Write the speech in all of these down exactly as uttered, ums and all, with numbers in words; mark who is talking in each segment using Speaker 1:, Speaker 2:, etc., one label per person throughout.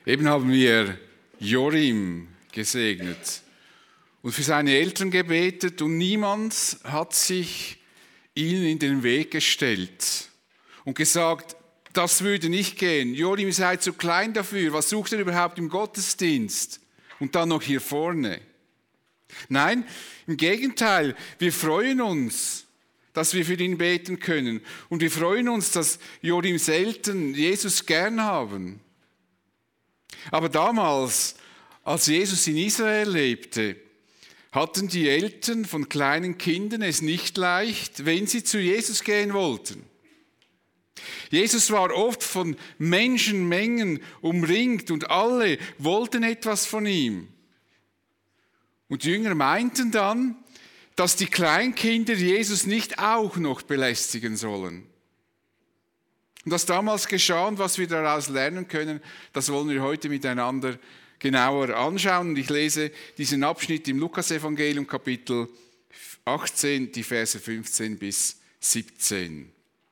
Speaker 1: Eben haben wir Jorim gesegnet und für seine Eltern gebetet und niemand hat sich ihnen in den Weg gestellt und gesagt, das würde nicht gehen. Jorim, ihr seid zu klein dafür. Was sucht ihr überhaupt im Gottesdienst? Und dann noch hier vorne. Nein, im Gegenteil, wir freuen uns, dass wir für ihn beten können. Und wir freuen uns, dass Jorims Eltern Jesus gern haben. Aber damals, als Jesus in Israel lebte, hatten die Eltern von kleinen Kindern es nicht leicht, wenn sie zu Jesus gehen wollten. Jesus war oft von Menschenmengen umringt und alle wollten etwas von ihm. Und die Jünger meinten dann, dass die Kleinkinder Jesus nicht auch noch belästigen sollen. Und was damals geschah und was wir daraus lernen können, das wollen wir heute miteinander genauer anschauen. Und ich lese diesen Abschnitt im Lukasevangelium Kapitel achtzehn, die Verse fünfzehn bis siebzehn.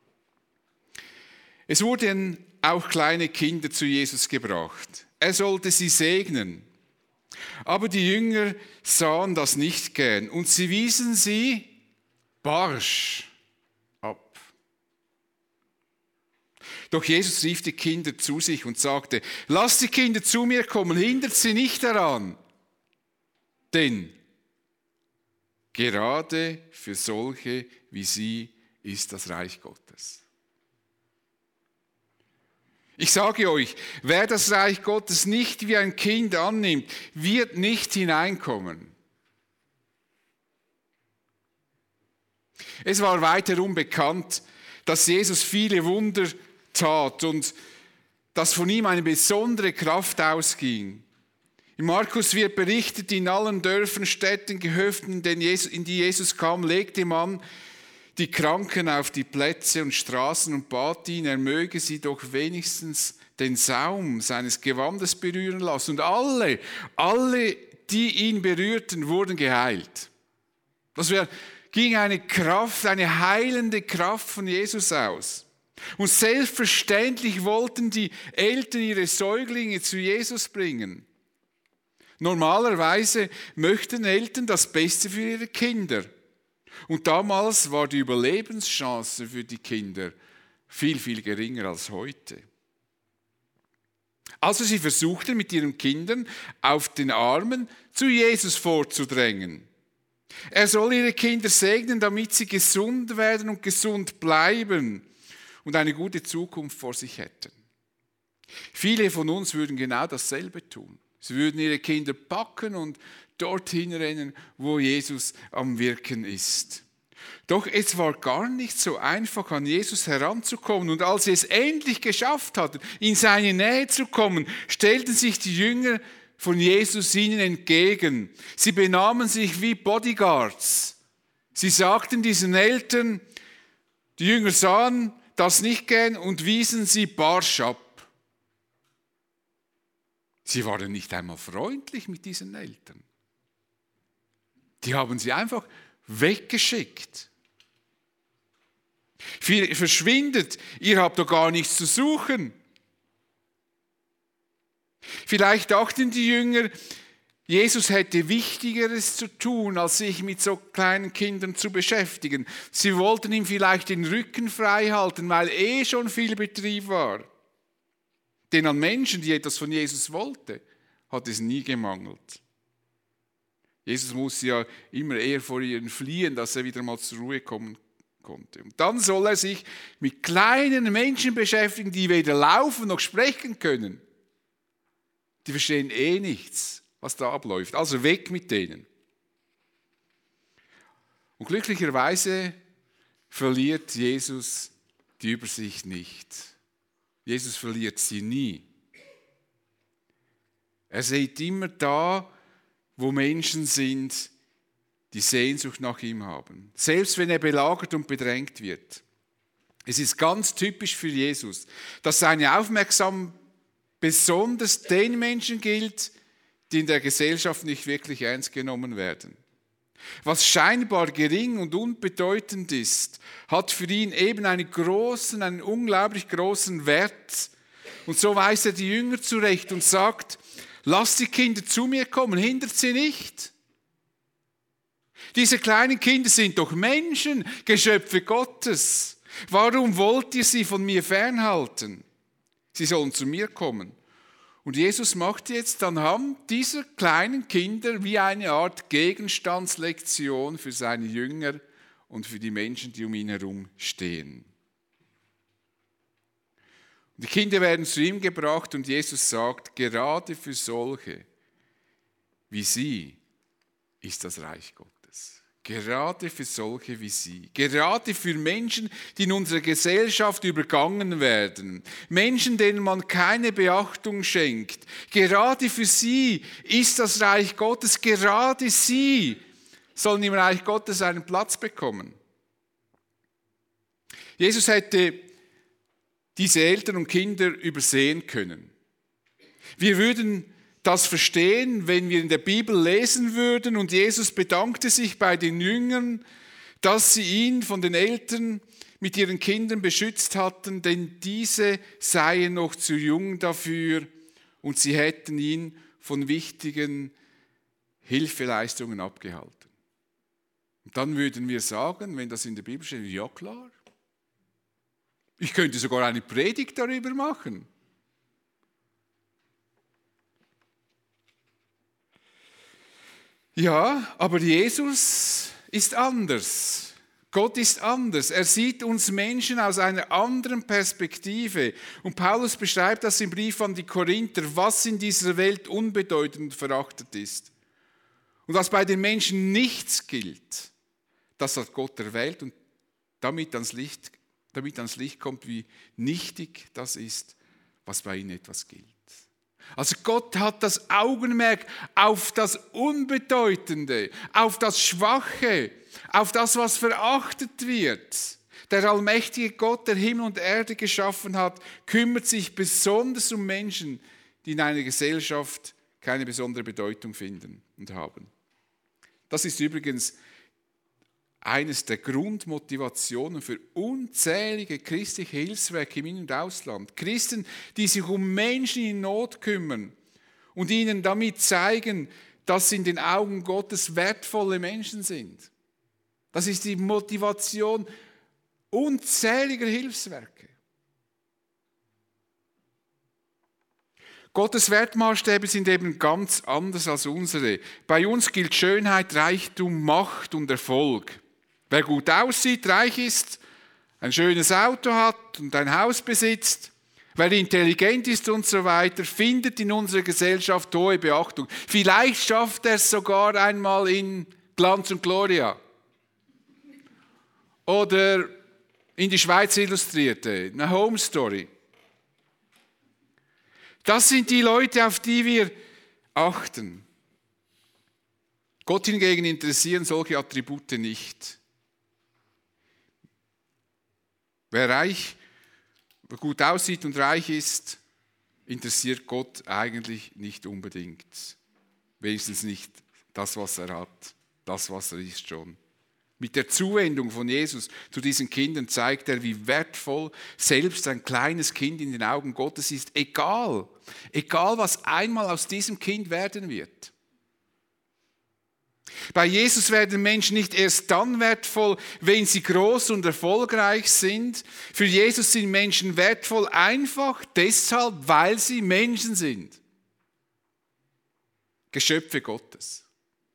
Speaker 1: Es wurden auch kleine Kinder zu Jesus gebracht. Er sollte sie segnen. Aber die Jünger sahen das nicht gern und sie wiesen sie barsch ab. Doch Jesus rief die Kinder zu sich und sagte, lasst die Kinder zu mir kommen, hindert sie nicht daran. Denn gerade für solche wie sie ist das Reich Gottes. Ich sage euch, wer das Reich Gottes nicht wie ein Kind annimmt, wird nicht hineinkommen. Es war weiterum bekannt, dass Jesus viele Wunder tat und dass von ihm eine besondere Kraft ausging. In Markus wird berichtet, in allen Dörfern, Städten, Gehöften, in die Jesus kam, legte man die Kranken auf die Plätze und Straßen und bat ihn, er möge sie doch wenigstens den Saum seines Gewandes berühren lassen. Und alle, alle, die ihn berührten, wurden geheilt. Das wär, ging eine Kraft, eine heilende Kraft von Jesus aus. Und selbstverständlich wollten die Eltern ihre Säuglinge zu Jesus bringen. Normalerweise möchten Eltern das Beste für ihre Kinder. Und damals war die Überlebenschance für die Kinder viel, viel geringer als heute. Also sie versuchten mit ihren Kindern auf den Armen zu Jesus vorzudrängen. Er soll ihre Kinder segnen, damit sie gesund werden und gesund bleiben und eine gute Zukunft vor sich hätten. Viele von uns würden genau dasselbe tun. Sie würden ihre Kinder packen und dorthin rennen, wo Jesus am Wirken ist. Doch es war gar nicht so einfach, an Jesus heranzukommen. Und als sie es endlich geschafft hatten, in seine Nähe zu kommen, stellten sich die Jünger von Jesus ihnen entgegen. Sie benahmen sich wie Bodyguards. Sie sagten diesen Eltern, die Jünger sahen das nicht gern und wiesen sie barsch ab. Sie waren nicht einmal freundlich mit diesen Eltern. Die haben sie einfach weggeschickt. Verschwindet, ihr habt doch gar nichts zu suchen. Vielleicht dachten die Jünger, Jesus hätte Wichtigeres zu tun, als sich mit so kleinen Kindern zu beschäftigen. Sie wollten ihm vielleicht den Rücken frei halten, weil eh schon viel Betrieb war. Denn an Menschen, die etwas von Jesus wollten, hat es nie gemangelt. Jesus musste ja immer eher vor ihnen fliehen, dass er wieder mal zur Ruhe kommen konnte. Und dann soll er sich mit kleinen Menschen beschäftigen, die weder laufen noch sprechen können. Die verstehen eh nichts, was da abläuft. Also weg mit denen. Und glücklicherweise verliert Jesus die Übersicht nicht. Jesus verliert sie nie. Er sieht immer da, wo Menschen sind, die Sehnsucht nach ihm haben. Selbst wenn er belagert und bedrängt wird. Es ist ganz typisch für Jesus, dass seine Aufmerksamkeit besonders den Menschen gilt, die in der Gesellschaft nicht wirklich ernst genommen werden. Was scheinbar gering und unbedeutend ist, hat für ihn eben einen großen, einen unglaublich großen Wert, Und so weist er die Jünger zurecht und sagt, lasst die Kinder zu mir kommen, hindert sie nicht. Diese kleinen Kinder sind doch Menschen, Geschöpfe Gottes. Warum wollt ihr sie von mir fernhalten? Sie sollen zu mir kommen. Und Jesus macht jetzt anhand dieser kleinen Kinder wie eine Art Gegenstandslektion für seine Jünger und für die Menschen, die um ihn herum stehen. Und die Kinder werden zu ihm gebracht und Jesus sagt, gerade für solche wie sie ist das Reich Gottes. Gerade für solche wie sie. Gerade für Menschen, die in unserer Gesellschaft übergangen werden. Menschen, denen man keine Beachtung schenkt. Gerade für sie ist das Reich Gottes. Gerade sie sollen im Reich Gottes einen Platz bekommen. Jesus hätte diese Eltern und Kinder übersehen können. Wir würden das verstehen, wenn wir in der Bibel lesen würden und Jesus bedankte sich bei den Jüngern, dass sie ihn von den Eltern mit ihren Kindern beschützt hatten, denn diese seien noch zu jung dafür und sie hätten ihn von wichtigen Hilfeleistungen abgehalten. Und dann würden wir sagen, wenn das in der Bibel steht, ja klar, ich könnte sogar eine Predigt darüber machen. Ja, aber Jesus ist anders. Gott ist anders. Er sieht uns Menschen aus einer anderen Perspektive. Und Paulus beschreibt das im Brief an die Korinther, was in dieser Welt unbedeutend und verachtet ist. Und was bei den Menschen nichts gilt, das hat Gott erwählt und damit ans Licht, damit ans Licht kommt, wie nichtig das ist, was bei ihnen etwas gilt. Also Gott hat das Augenmerk auf das Unbedeutende, auf das Schwache, auf das, was verachtet wird. Der allmächtige Gott, der Himmel und Erde geschaffen hat, kümmert sich besonders um Menschen, die in einer Gesellschaft keine besondere Bedeutung finden und haben. Das ist übrigens eines der Grundmotivationen für unzählige christliche Hilfswerke im In- und Ausland. Christen, die sich um Menschen in Not kümmern und ihnen damit zeigen, dass sie in den Augen Gottes wertvolle Menschen sind. Das ist die Motivation unzähliger Hilfswerke. Gottes Wertmaßstäbe sind eben ganz anders als unsere. Bei uns gilt Schönheit, Reichtum, Macht und Erfolg. Wer gut aussieht, reich ist, ein schönes Auto hat und ein Haus besitzt, wer intelligent ist und so weiter, findet in unserer Gesellschaft hohe Beachtung. Vielleicht schafft er es sogar einmal in Glanz und Gloria. Oder in die Schweiz Illustrierte, eine Home Story. Das sind die Leute, auf die wir achten. Gott hingegen interessieren solche Attribute nicht. Wer reich, wer gut aussieht und reich ist, interessiert Gott eigentlich nicht unbedingt. Wenigstens nicht das, was er hat, das, was er ist schon. Mit der Zuwendung von Jesus zu diesen Kindern zeigt er, wie wertvoll selbst ein kleines Kind in den Augen Gottes ist. Egal, egal was einmal aus diesem Kind werden wird. Bei Jesus werden Menschen nicht erst dann wertvoll, wenn sie groß und erfolgreich sind. Für Jesus sind Menschen wertvoll einfach deshalb, weil sie Menschen sind. Geschöpfe Gottes.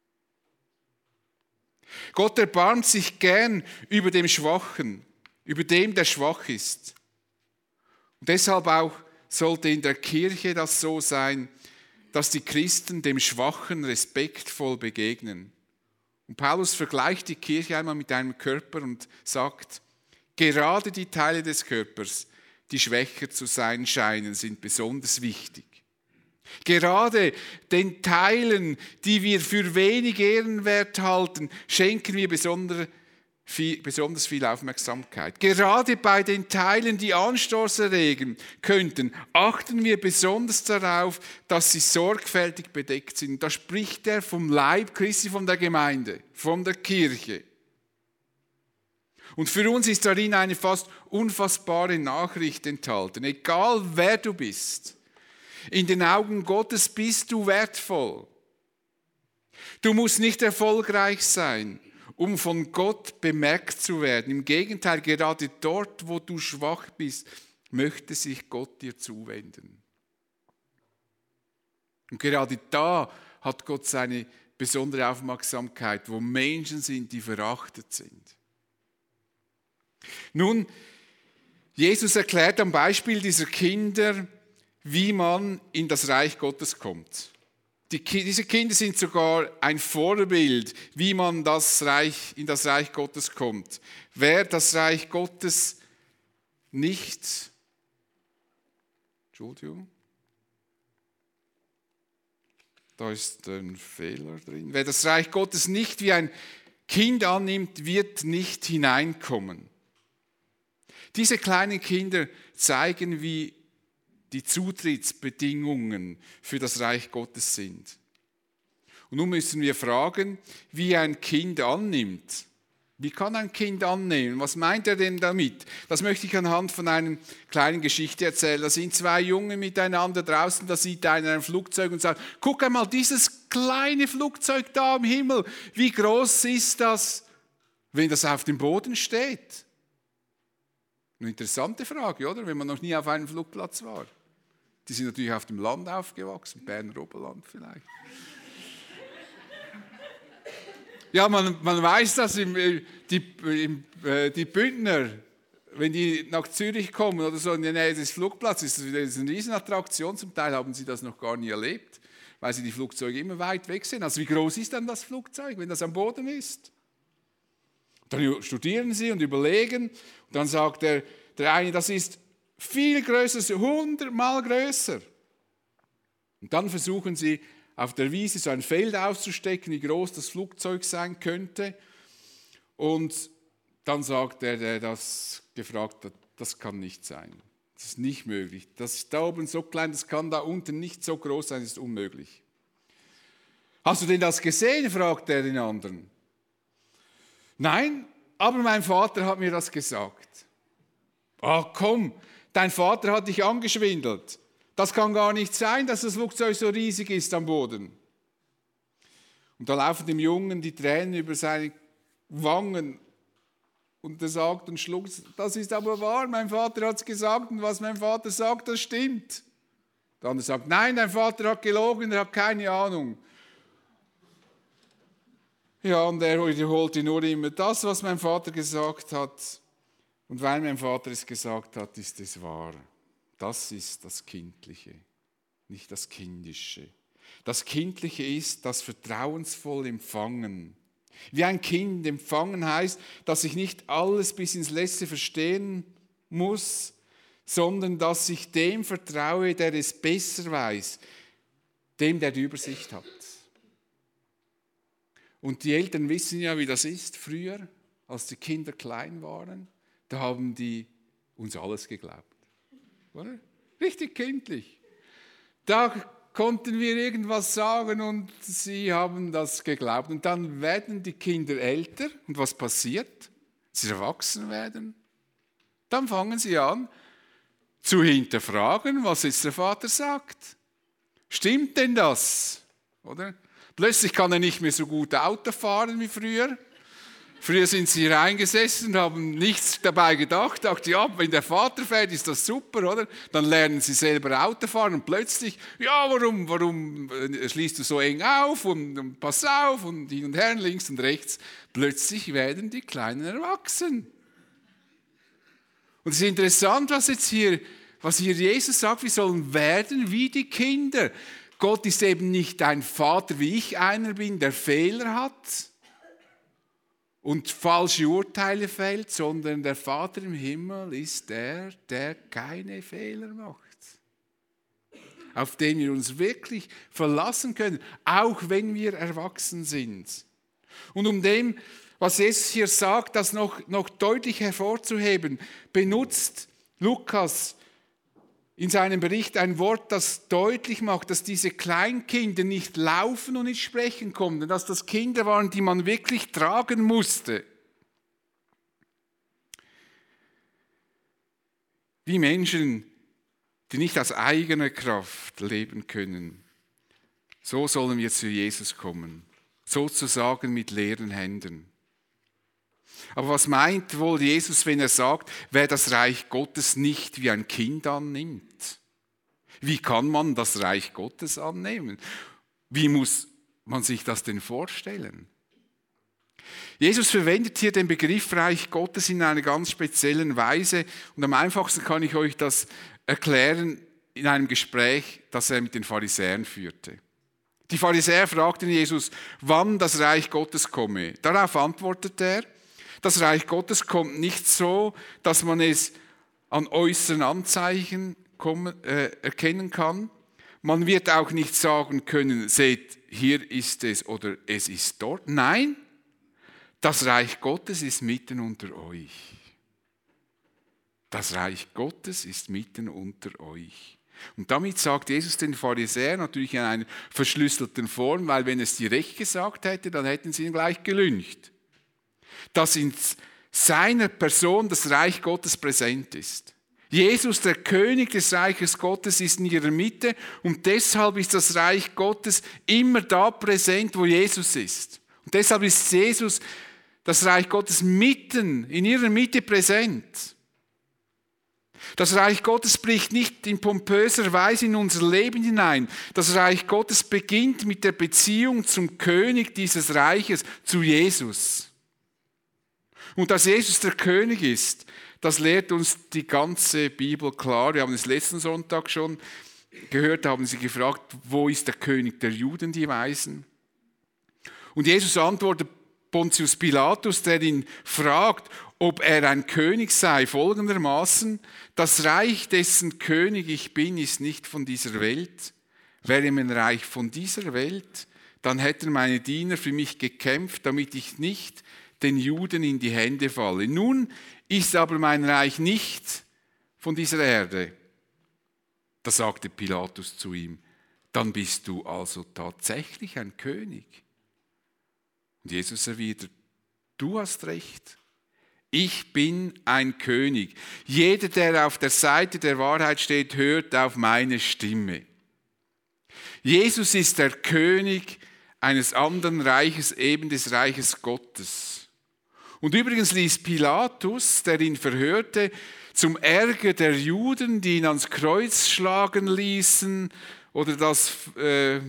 Speaker 1: Gott erbarmt sich gern über dem Schwachen, über dem, der schwach ist. Und deshalb auch sollte in der Kirche das so sein, dass die Christen dem Schwachen respektvoll begegnen. Und Paulus vergleicht die Kirche einmal mit einem Körper und sagt, gerade die Teile des Körpers, die schwächer zu sein scheinen, sind besonders wichtig. Gerade den Teilen, die wir für wenig ehrenwert halten, schenken wir besonders viel, besonders viel Aufmerksamkeit. Gerade bei den Teilen, die Anstoß erregen könnten, achten wir besonders darauf, dass sie sorgfältig bedeckt sind. Da spricht er vom Leib Christi, von der Gemeinde, von der Kirche. Und für uns ist darin eine fast unfassbare Nachricht enthalten. Egal wer du bist, in den Augen Gottes bist du wertvoll. Du musst nicht erfolgreich sein, um von Gott bemerkt zu werden. Im Gegenteil, gerade dort, wo du schwach bist, möchte sich Gott dir zuwenden. Und gerade da hat Gott seine besondere Aufmerksamkeit, wo Menschen sind, die verachtet sind. Nun, Jesus erklärt am Beispiel dieser Kinder, wie man in das Reich Gottes kommt. Die, diese Kinder sind sogar ein Vorbild, wie man das Reich, in das Reich Gottes kommt. Wer das Reich Gottes nicht, Entschuldigung, da ist ein Fehler drin. Wer das Reich Gottes nicht wie ein Kind annimmt, wird nicht hineinkommen. Diese kleinen Kinder zeigen, wie die Zutrittsbedingungen für das Reich Gottes sind. Und nun müssen wir fragen, wie ein Kind annimmt. Wie kann ein Kind annehmen? Was meint er denn damit? Das möchte ich anhand von einer kleinen Geschichte erzählen. Da sind zwei Jungen miteinander draußen, da sieht einer ein Flugzeug und sagt, guck einmal, dieses kleine Flugzeug da am Himmel, wie groß ist das, wenn das auf dem Boden steht? Eine interessante Frage, oder? Wenn man noch nie auf einem Flugplatz war. Die sind natürlich auf dem Land aufgewachsen, Berner Oberland vielleicht. Ja, man, man weiß, dass im, die, im, äh, die Bündner, wenn die nach Zürich kommen oder so in der Nähe des Flugplatzes, ist das eine Riesenattraktion. Zum Teil haben sie das noch gar nie erlebt, weil sie die Flugzeuge immer weit weg sind. Also wie groß ist dann das Flugzeug, wenn das am Boden ist? Dann studieren sie und überlegen. Und dann sagt der, der eine, das ist viel größer, hundertmal größer. Und dann versuchen sie, auf der Wiese so ein Feld auszustecken, wie groß das Flugzeug sein könnte. Und dann sagt der, der das gefragt hat, das kann nicht sein. Das ist nicht möglich. Das ist da oben so klein, das kann da unten nicht so groß sein, das ist unmöglich. Hast du denn das gesehen? Fragt er den anderen. Nein, aber mein Vater hat mir das gesagt. Ach komm, dein Vater hat dich angeschwindelt. Das kann gar nicht sein, dass das Flugzeug so riesig ist am Boden. Und da laufen dem Jungen die Tränen über seine Wangen. Und er sagt und schluckt, das ist aber wahr, mein Vater hat es gesagt und was mein Vater sagt, das stimmt. Der andere sagt, nein, dein Vater hat gelogen, er hat keine Ahnung. Ja, und er wiederholte nur immer das, was mein Vater gesagt hat. Und weil mein Vater es gesagt hat, ist es wahr. Das ist das Kindliche, nicht das Kindische. Das Kindliche ist das vertrauensvoll Empfangen. Wie ein Kind empfangen heißt, dass ich nicht alles bis ins Letzte verstehen muss, sondern dass ich dem vertraue, der es besser weiß, dem, der die Übersicht hat. Und die Eltern wissen ja, wie das ist. Früher, als die Kinder klein waren, da haben die uns alles geglaubt. Oder? Richtig kindlich. Da konnten wir irgendwas sagen und sie haben das geglaubt. Und dann werden die Kinder älter und was passiert? Sie erwachsen werden. Dann fangen sie an zu hinterfragen, was jetzt der Vater sagt. Stimmt denn das? Oder? Plötzlich kann er nicht mehr so gut Auto fahren wie früher. Früher sind sie reingesessen und haben nichts dabei gedacht. Dachte, ja, wenn der Vater fährt, ist das super, oder? Dann lernen sie selber Auto fahren und plötzlich, ja, warum, warum schließt du so eng auf und, und pass auf und hin und her, links und rechts. Plötzlich werden die Kleinen erwachsen. Und es ist interessant, was jetzt hier, was hier Jesus sagt, wir sollen werden wie die Kinder. Gott ist eben nicht ein Vater, wie ich einer bin, der Fehler hat und falsche Urteile fällt, sondern der Vater im Himmel ist der, der keine Fehler macht. Auf den wir uns wirklich verlassen können, auch wenn wir erwachsen sind. Und um dem, was Jesus hier sagt, das noch, noch deutlich hervorzuheben, benutzt Lukas in seinem Bericht ein Wort, das deutlich macht, dass diese Kleinkinder nicht laufen und nicht sprechen konnten, dass das Kinder waren, die man wirklich tragen musste. wie Menschen, die nicht aus eigener Kraft leben können. So sollen wir zu Jesus kommen, sozusagen mit leeren Händen. Aber was meint wohl Jesus, wenn er sagt, wer das Reich Gottes nicht wie ein Kind annimmt? Wie kann man das Reich Gottes annehmen? Wie muss man sich das denn vorstellen? Jesus verwendet hier den Begriff Reich Gottes in einer ganz speziellen Weise und am einfachsten kann ich euch das erklären in einem Gespräch, das er mit den Pharisäern führte. Die Pharisäer fragten Jesus, wann das Reich Gottes komme. Darauf antwortete er, das Reich Gottes kommt nicht so, dass man es an äußeren Anzeichen kommen, äh, erkennen kann. Man wird auch nicht sagen können, seht, hier ist es oder es ist dort. Nein, das Reich Gottes ist mitten unter euch. Das Reich Gottes ist mitten unter euch. Und damit sagt Jesus den Pharisäern natürlich in einer verschlüsselten Form, weil wenn es direkt gesagt hätte, dann hätten sie ihn gleich gelüncht. Dass in seiner Person das Reich Gottes präsent ist. Jesus, der König des Reiches Gottes, ist in ihrer Mitte und deshalb ist das Reich Gottes immer da präsent, wo Jesus ist. Und deshalb ist Jesus, das Reich Gottes, mitten in ihrer Mitte präsent. Das Reich Gottes bricht nicht in pompöser Weise in unser Leben hinein. Das Reich Gottes beginnt mit der Beziehung zum König dieses Reiches, zu Jesus. Und dass Jesus der König ist, das lehrt uns die ganze Bibel klar. Wir haben es letzten Sonntag schon gehört, da haben sie gefragt, wo ist der König der Juden, die Weisen? Und Jesus antwortet Pontius Pilatus, der ihn fragt, ob er ein König sei, folgendermaßen: Das Reich, dessen König ich bin, ist nicht von dieser Welt. Wäre mein Reich von dieser Welt, dann hätten meine Diener für mich gekämpft, damit ich nicht den Juden in die Hände falle. Nun ist aber mein Reich nicht von dieser Erde. Da sagte Pilatus zu ihm, dann bist du also tatsächlich ein König. Und Jesus erwidert, du hast recht. Ich bin ein König. Jeder, der auf der Seite der Wahrheit steht, hört auf meine Stimme. Jesus ist der König eines anderen Reiches, eben des Reiches Gottes. Und übrigens ließ Pilatus, der ihn verhörte, zum Ärger der Juden, die ihn ans Kreuz schlagen ließen, oder das, äh,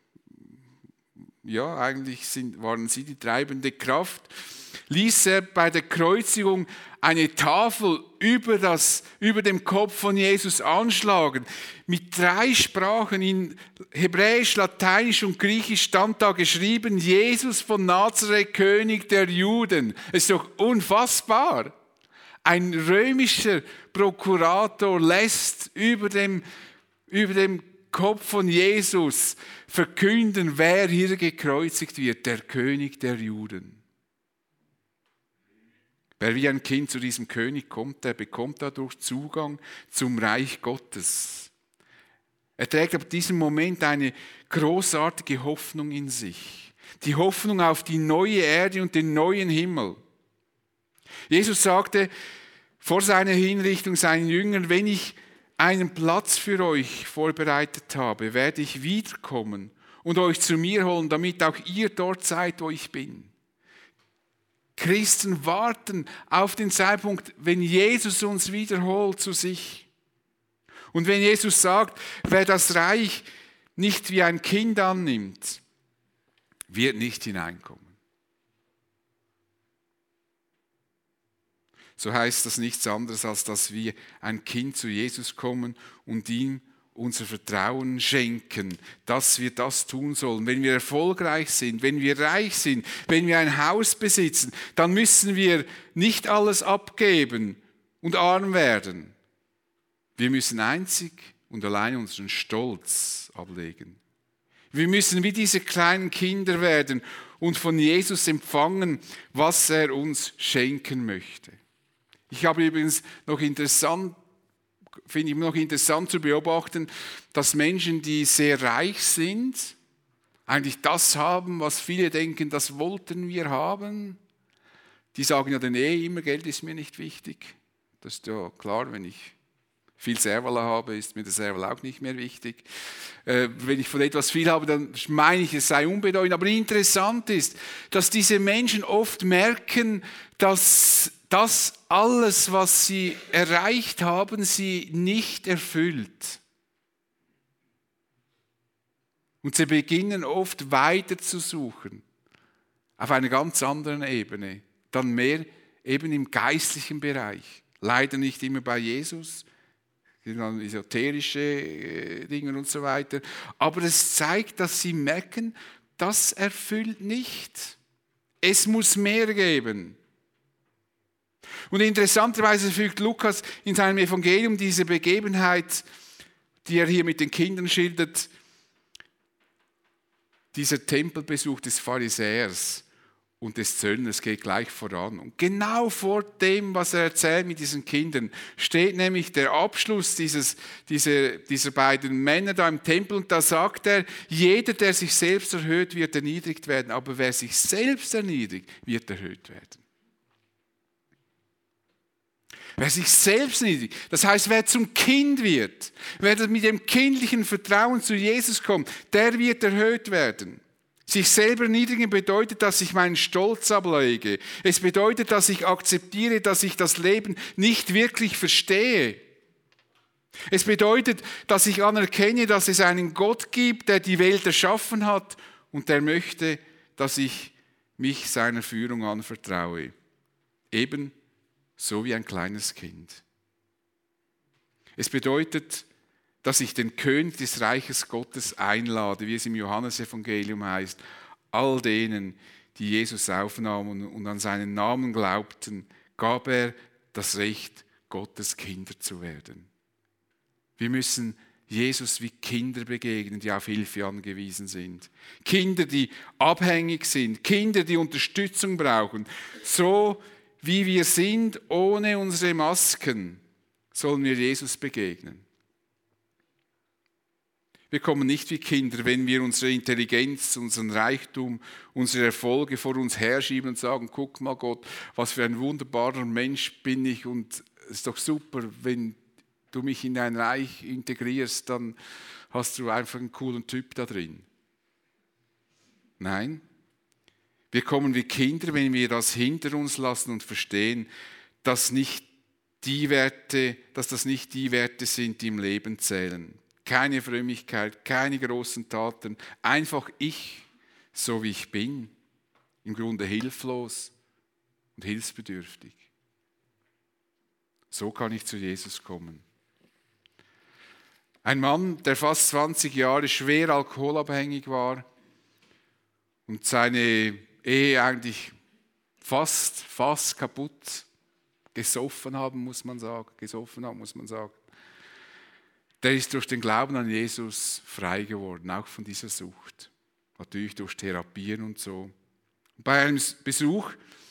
Speaker 1: ja, eigentlich sind, waren sie die treibende Kraft, ließ er bei der Kreuzigung eine Tafel über, das, über dem Kopf von Jesus anschlagen. Mit drei Sprachen, in Hebräisch, Lateinisch und Griechisch, stand da geschrieben, Jesus von Nazareth, König der Juden. Es ist doch unfassbar. Ein römischer Prokurator lässt über dem, über dem Kopf von Jesus verkünden, wer hier gekreuzigt wird, der König der Juden. Wer wie ein Kind zu diesem König kommt, der bekommt dadurch Zugang zum Reich Gottes. Er trägt ab diesem Moment eine großartige Hoffnung in sich. Die Hoffnung auf die neue Erde und den neuen Himmel. Jesus sagte vor seiner Hinrichtung seinen Jüngern, wenn ich einen Platz für euch vorbereitet habe, werde ich wiederkommen und euch zu mir holen, damit auch ihr dort seid, wo ich bin. Christen warten auf den Zeitpunkt, wenn Jesus uns wiederholt zu sich. Und wenn Jesus sagt, wer das Reich nicht wie ein Kind annimmt, wird nicht hineinkommen. So heißt das nichts anderes, als dass wir ein Kind zu Jesus kommen und ihm unser Vertrauen schenken, dass wir das tun sollen. Wenn wir erfolgreich sind, wenn wir reich sind, wenn wir ein Haus besitzen, dann müssen wir nicht alles abgeben und arm werden. Wir müssen einzig und allein unseren Stolz ablegen. Wir müssen wie diese kleinen Kinder werden und von Jesus empfangen, was er uns schenken möchte. Ich habe übrigens noch interessant finde ich noch interessant zu beobachten, dass Menschen, die sehr reich sind, eigentlich das haben, was viele denken, das wollten wir haben. Die sagen ja dann eh immer, Geld ist mir nicht wichtig. Das ist ja klar, wenn ich viel Servala habe, ist mir der Serval auch nicht mehr wichtig. Äh, wenn ich von etwas viel habe, dann meine ich, es sei unbedeutend. Aber interessant ist, dass diese Menschen oft merken, dass das alles, was sie erreicht haben, sie nicht erfüllt. Und sie beginnen oft weiter zu suchen, auf einer ganz anderen Ebene, dann mehr eben im geistlichen Bereich. Leider nicht immer bei Jesus, dann esoterische Dinge und so weiter. Aber es zeigt, dass sie merken, das erfüllt nicht. Es muss mehr geben. Und interessanterweise fügt Lukas in seinem Evangelium diese Begebenheit, die er hier mit den Kindern schildert, dieser Tempelbesuch des Pharisäers und des Zöllners geht gleich voran. Und genau vor dem, was er erzählt mit diesen Kindern, steht nämlich der Abschluss dieses, dieser, dieser beiden Männer da im Tempel. Und da sagt er, jeder, der sich selbst erhöht, wird erniedrigt werden. Aber wer sich selbst erniedrigt, wird erhöht werden. Wer sich selbst erniedrigt, das heißt, wer zum Kind wird, wer mit dem kindlichen Vertrauen zu Jesus kommt, der wird erhöht werden. Sich selber erniedrigen bedeutet, dass ich meinen Stolz ablege. Es bedeutet, dass ich akzeptiere, dass ich das Leben nicht wirklich verstehe. Es bedeutet, dass ich anerkenne, dass es einen Gott gibt, der die Welt erschaffen hat und der möchte, dass ich mich seiner Führung anvertraue. Eben so wie ein kleines Kind. Es bedeutet, dass ich den König des Reiches Gottes einlade, wie es im Johannesevangelium heißt, all denen, die Jesus aufnahmen und an seinen Namen glaubten, gab er das Recht, Gottes Kinder zu werden. Wir müssen Jesus wie Kinder begegnen, die auf Hilfe angewiesen sind. Kinder, die abhängig sind, Kinder, die Unterstützung brauchen. So wie wir sind, ohne unsere Masken, sollen wir Jesus begegnen. Wir kommen nicht wie Kinder, wenn wir unsere Intelligenz, unseren Reichtum, unsere Erfolge vor uns herschieben und sagen, guck mal Gott, was für ein wunderbarer Mensch bin ich und es ist doch super, wenn du mich in dein Reich integrierst, dann hast du einfach einen coolen Typ da drin. Nein, wir kommen wie Kinder, wenn wir das hinter uns lassen und verstehen, dass, nicht die Werte, dass das nicht die Werte sind, die im Leben zählen. Keine Frömmigkeit, keine großen Taten, einfach ich, so wie ich bin, im Grunde hilflos und hilfsbedürftig. So kann ich zu Jesus kommen. Ein Mann, der fast zwanzig Jahre schwer alkoholabhängig war und seine Ehe eigentlich fast, fast kaputt gesoffen haben, muss man sagen, gesoffen haben, muss man sagen. Der ist durch den Glauben an Jesus frei geworden, auch von dieser Sucht. Natürlich durch Therapien und so. Bei einem Besuch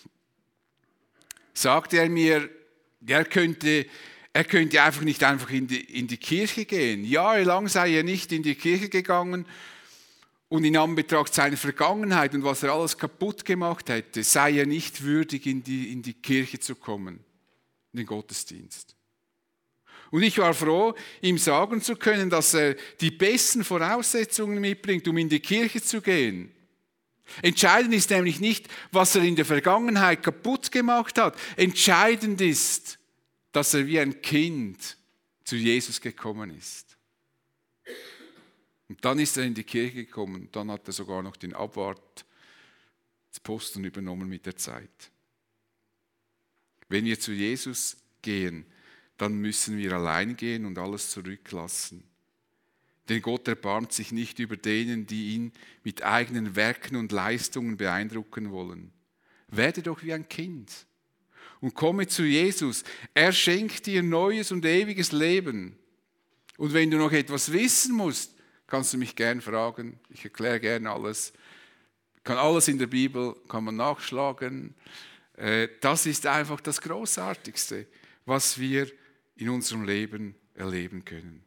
Speaker 1: sagte er mir, er könnte, er könnte einfach nicht einfach in die, in die Kirche gehen. Jahrelang sei er nicht in die Kirche gegangen und in Anbetracht seiner Vergangenheit und was er alles kaputt gemacht hätte, sei er nicht würdig, in die, in die Kirche zu kommen, in den Gottesdienst. Und ich war froh, ihm sagen zu können, dass er die besten Voraussetzungen mitbringt, um in die Kirche zu gehen. Entscheidend ist nämlich nicht, was er in der Vergangenheit kaputt gemacht hat. Entscheidend ist, dass er wie ein Kind zu Jesus gekommen ist. Und dann ist er in die Kirche gekommen. Dann hat er sogar noch den Abwartsposten übernommen mit der Zeit. Wenn wir zu Jesus gehen, dann müssen wir allein gehen und alles zurücklassen. Denn Gott erbarmt sich nicht über denen, die ihn mit eigenen Werken und Leistungen beeindrucken wollen. Werde doch wie ein Kind und komme zu Jesus. Er schenkt dir neues und ewiges Leben. Und wenn du noch etwas wissen musst, kannst du mich gern fragen. Ich erkläre gern alles. Kann alles in der Bibel, kann man nachschlagen. Das ist einfach das Großartigste, was wir in unserem Leben erleben können.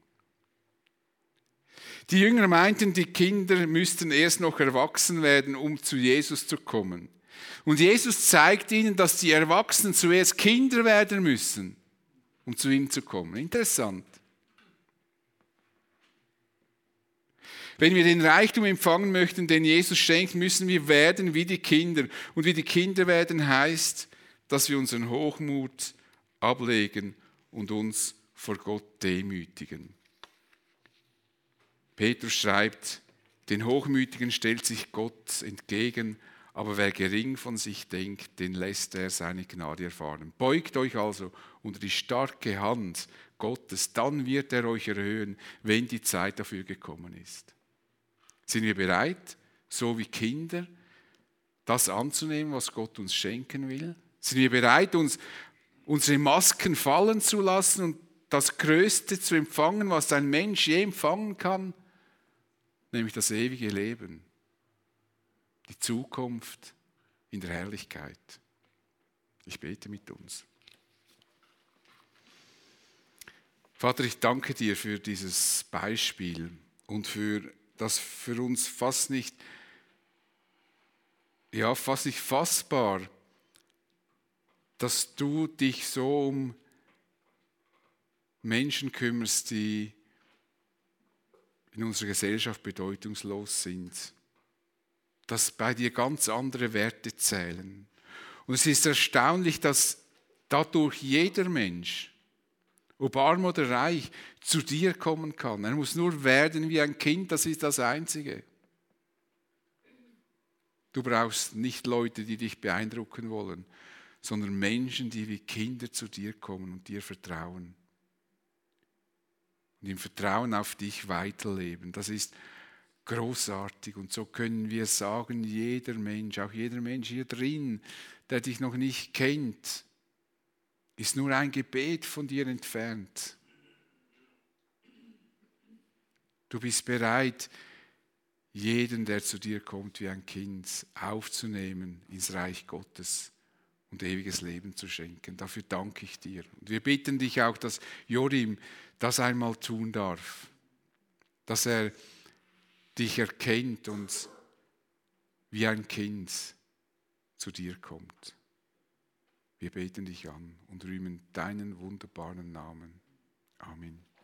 Speaker 1: Die Jünger meinten, die Kinder müssten erst noch erwachsen werden, um zu Jesus zu kommen. Und Jesus zeigt ihnen, dass die Erwachsenen zuerst Kinder werden müssen, um zu ihm zu kommen. Interessant. Wenn wir den Reichtum empfangen möchten, den Jesus schenkt, müssen wir werden wie die Kinder. Und wie die Kinder werden heißt, dass wir unseren Hochmut ablegen und uns vor Gott demütigen. Petrus schreibt, den Hochmütigen stellt sich Gott entgegen, aber wer gering von sich denkt, den lässt er seine Gnade erfahren. Beugt euch also unter die starke Hand Gottes, dann wird er euch erhöhen, wenn die Zeit dafür gekommen ist. Sind wir bereit, so wie Kinder, das anzunehmen, was Gott uns schenken will? Sind wir bereit, uns unsere Masken fallen zu lassen und das Größte zu empfangen, was ein Mensch je empfangen kann? Nämlich das ewige Leben, die Zukunft in der Herrlichkeit. Ich bete mit uns. Vater, ich danke dir für dieses Beispiel und für das für uns fast nicht, ja, fast nicht fassbar, dass du dich so um Menschen kümmerst, die in unserer Gesellschaft bedeutungslos sind. Dass bei dir ganz andere Werte zählen. Und es ist erstaunlich, dass dadurch jeder Mensch, ob arm oder reich, zu dir kommen kann. Er muss nur werden wie ein Kind, das ist das Einzige. Du brauchst nicht Leute, die dich beeindrucken wollen, sondern Menschen, die wie Kinder zu dir kommen und dir vertrauen. Und im Vertrauen auf dich weiterleben. Das ist großartig. Und so können wir sagen, jeder Mensch, auch jeder Mensch hier drin, der dich noch nicht kennt, ist nur ein Gebet von dir entfernt. Du bist bereit, jeden, der zu dir kommt wie ein Kind, aufzunehmen ins Reich Gottes und ewiges Leben zu schenken. Dafür danke ich dir. Und wir bitten dich auch, dass Jorim das einmal tun darf, dass er dich erkennt und wie ein Kind zu dir kommt. Wir beten dich an und rühmen deinen wunderbaren Namen. Amen.